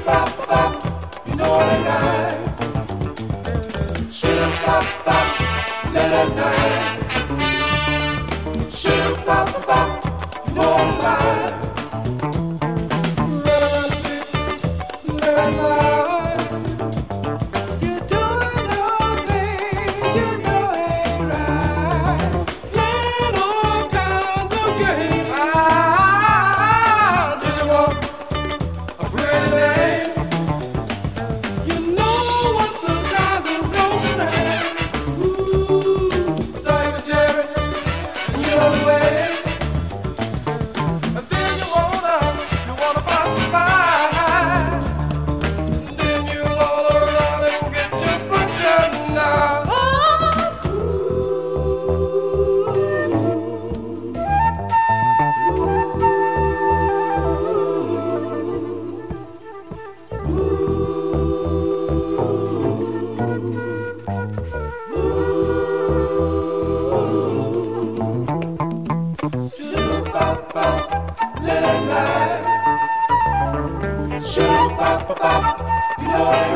You know it ain't right. Shoo-bop-bop, late at night. Shoo-bop-bop, you know I'm lying. Right around the streets, late at night. You're doing all things you know ain't right. Playing all kinds of games. Do you want a pretty name? You know what the guys are gonna say. Ooh, Simon Jerry, you know the way. And then you wanna pass it by. Then you all around and get your button now. Shoo-bop-bop, late at night. Shoo-bop-bop, you know it ain't